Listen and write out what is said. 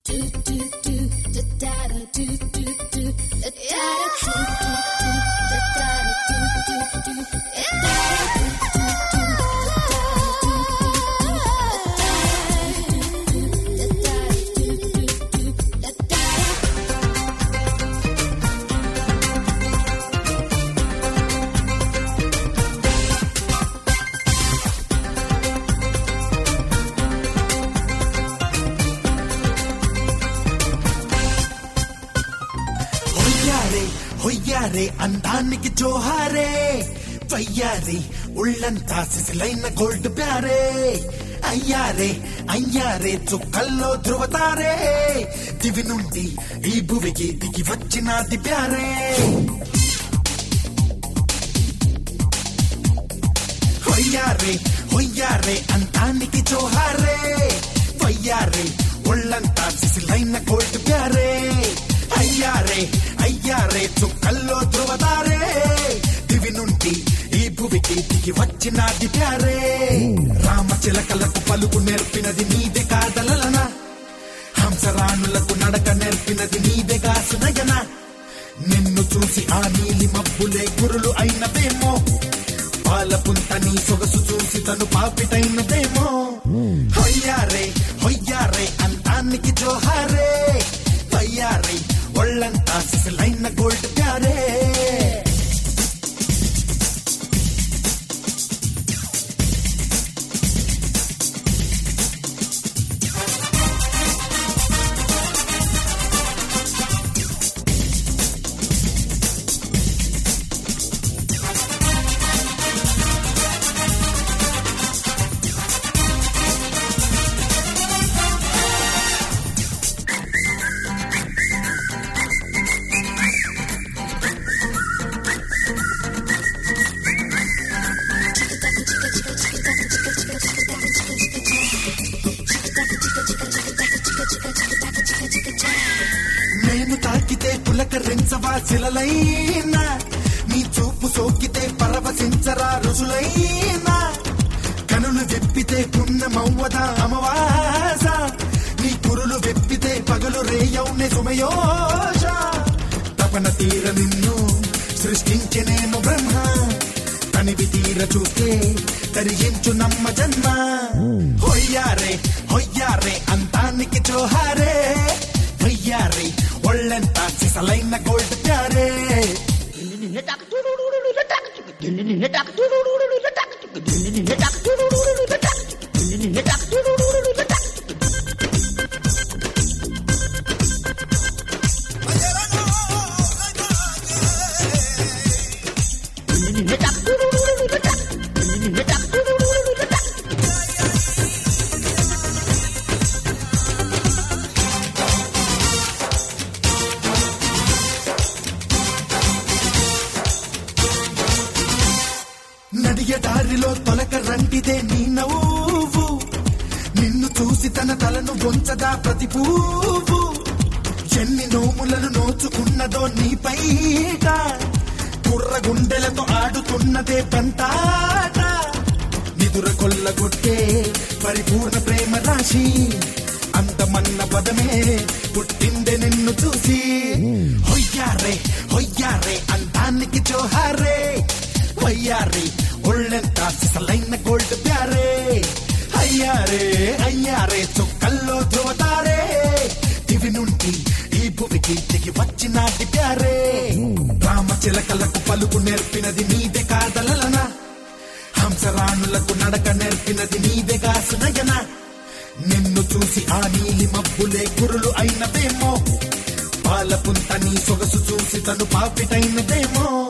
హొయ్యారే అందానికి జోహారే వయ్యారే ఉళ్ళంతా సిసిలైన గోల్డ్ ప్యారే అయ్యారే అయ్యారే చుక్కల్లో ధృవతారే దివి నుండి ఈ భువికి దిగి వచ్చినది ప్యారే హొయ్యారే హొయ్యారే అందానికి జోహారే వయ్యారే ఉళ్ళంతా సిసిలైన గోల్డ్ ప్యారే అయ్యారే అయ్యారే చుక్కల్లో ధృవతారే దివి నుండి ఈ భువికి దిగి వచ్చినది ప్యారే రామచిలకలకు పలుకు నేర్పినది నీదే కాదలలన హంసరాణులకు నడక నేర్పినది నీదేగా సునయన నిన్ను చూసి ఆ నీలి మబ్బులే గురులు అయినదేమో పాలపుంత నీ సొగసు చూసి తను పాపిటైనదేమో హొయ్యారే హొయ్యారే అందానికి జోహారే వయ్యారే ఒళ్ళంతా సిసిలైన గోల్డ్ ప్యారే నేను తాకితే పులకరించవా శిలలైనా నీ చూపు సోకితే పరవశించరా రుసులైనా కనులు వెప్పితే పుణ్యమవ్వదా అమవాస నీ కురులు వెప్పితే పగలు రేయౌనే సుమయోష తపన తీర నిన్ను సృష్టించినేమో బ్రహ్మ తనివి తీర చూస్తే తరిగించు నమ్మ జన్మ హొయ్యారే హొయ్యారే అంతానికి జోహారే వయ్యారే ఒళ్ళంతా సిసలైన గోల్డ్ ప్యారే నడియ దారిలో తొలక రంటిదే నీ నవ్వు నిన్ను చూసి తన తలను వంచదా ప్రతి పువ్వు ఎన్ని నోములను నోచుకున్నదో నీ పైట కుర్ర గుండెలతో ఆడుతున్నదే పంతాట నిదుర కొల్లగొట్టే పరిపూర్ణ ప్రేమ రాశి అంతమన్న పదమే పుట్టిందే నిన్ను చూసి హొయ్యారే హొయ్యారే అందానికి జోహారే వయ్యారే ఒళ్ళంతా సిసలైన గోల్డ్ ప్యారే అయ్యారే అయ్యారే చుక్కల్లో ధృవతారే దివి నుండి ఈ భువికి దిగి వచ్చినది ప్యారే రామచిలకలకు పలుకు నేర్పినది నీదే కాదలలన హంసరాణులకు నడక నేర్పినది నీదేగా సునయన నిన్ను చూసి ఆ నీలి మబ్బులే గురులు అయినదేమో పాలపుంత నీ సొగసు చూసి తను పాపిటైనదేమో